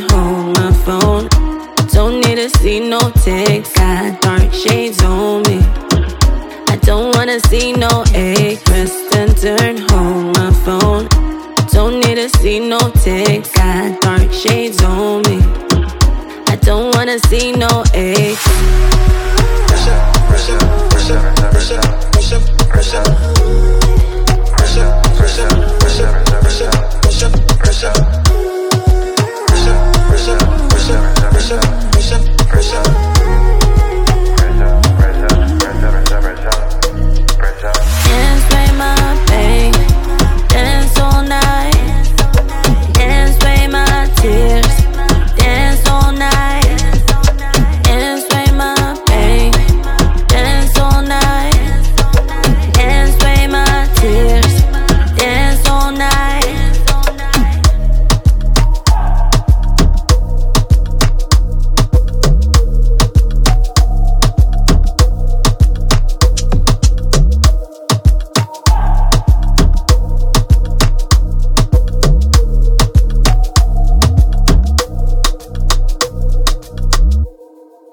hold my phone. Don't need to see no text. Got dark shades on me. I don't wanna see no egg. Press and turn, hold my phone. Don't need to see no text. Got dark shades on me. I don't wanna see no egg. Press up, press up, press up, press up, press up, press up. Press up, press up, press up, press up, press up, press up.